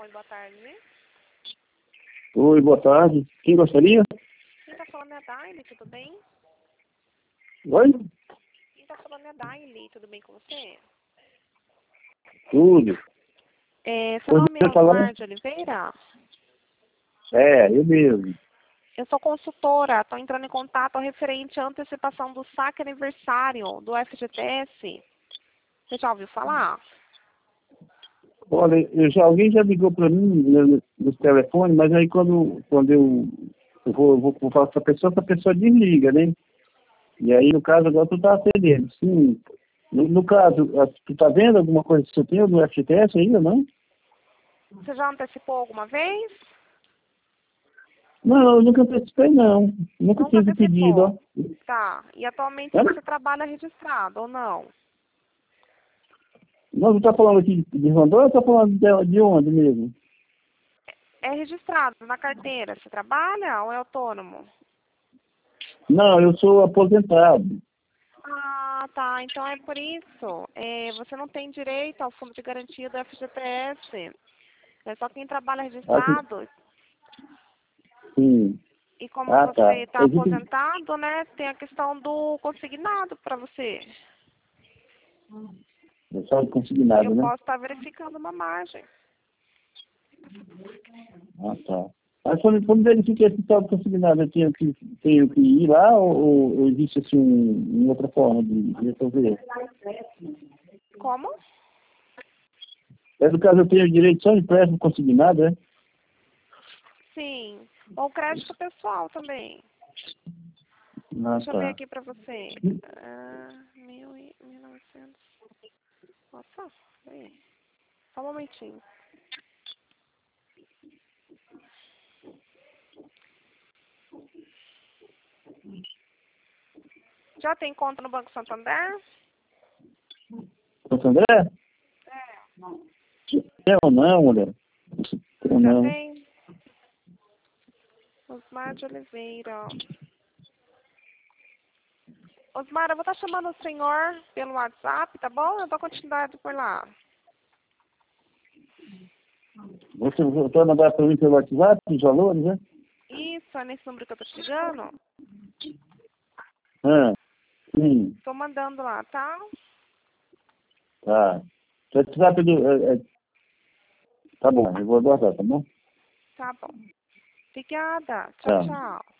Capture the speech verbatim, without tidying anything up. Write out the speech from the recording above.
telefone, boa tarde. Oi, boa tarde. Quem gostaria? Quem tá falando é a Daile, tudo bem? Oi? Quem tá falando é a Daile, tudo bem com você? Tudo. É, seu Oi, nome é você falando? Osmar de Oliveira? É, eu mesmo. Eu sou consultora, estou entrando em contato referente à antecipação do saque aniversário do F G T S. Você já ouviu falar? Olha, eu já, alguém já ligou para mim no, no telefone, mas aí quando, quando eu, eu vou, eu vou, vou falar com essa pessoa, essa pessoa desliga, né? E aí, no caso, agora tu tá atendendo. Sim. No, no caso, a- tu tá vendo alguma coisa que você tem no F G T S ainda, não? Você já antecipou alguma vez? Não, eu nunca antecipei, não. Nunca Nunca fiz o pedido, ó. antecipou. Tá. E atualmente É? você trabalha registrado ou não? Não, tu tá falando aqui de Rondônia ou tá falando de, de onde mesmo? É registrado na carteira. Você trabalha ou é autônomo? Não, eu sou aposentado. Ah, tá. Então é por isso. É, você não tem direito ao fundo de garantia do F G T S. É só quem trabalha Aqui, registrado. sim. E como Ah, você tá. está Existe... aposentado, né, tem a questão do consignado para você. Eu só Eu consignado, né? posso estar verificando uma margem. Ah, tá. Mas quando, quando verifica esse tal de consignado, eu tenho que, tenho que ir lá ou, ou existe assim um, uma outra forma de de resolver? Como? É, no caso, eu tenho direito só de empréstimo consignado, é? Sim. Ou crédito pessoal também. Ah, Deixa eu ver tá. aqui para você. Ah, mil e mil e novecentos. Nossa, peraí. Só um momentinho. Já tem conta no Banco Santander? Santo André? É ou não, mulher? Ou Já não? tem? Osmar de Oliveira. Osmar, eu vou estar chamando o senhor pelo WhatsApp, tá bom? Eu dou continuidade por lá. Você vai mandar para mim pelo WhatsApp os valores, né? Isso, é nesse número que eu tô te ligando? Ah, sim. Tô mandando lá, tá? Tá. Se WhatsApp do... É, é, tá bom, eu vou aguardar, tá bom? Tá bom. Obrigada. Tchau, Tá. tchau.